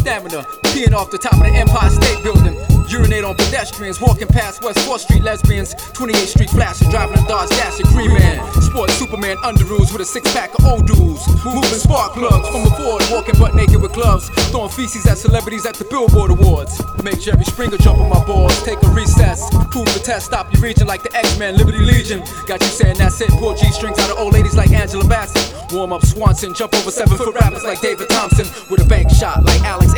stamina. Peeing off the top of the Empire State Building. Urinate on pedestrians, walking past West 4th Street lesbians. 28th Street flashing, driving a Dodge Dash, a Green Man. Sport Superman underoos with a 6-pack of old dudes. Moving spark plugs from a Ford, walking butt naked with gloves. Throwing feces at celebrities at the Billboard Awards. Make Jerry Springer jump on my balls, take a recess. Prove the test, stop your region like the X-Men, Liberty Legion. Got you saying that's it, pull G-strings out of old ladies like Angela Bassett. Warm up Swanson, jump over 7-foot rappers like David Thompson. With a bank shot like Alex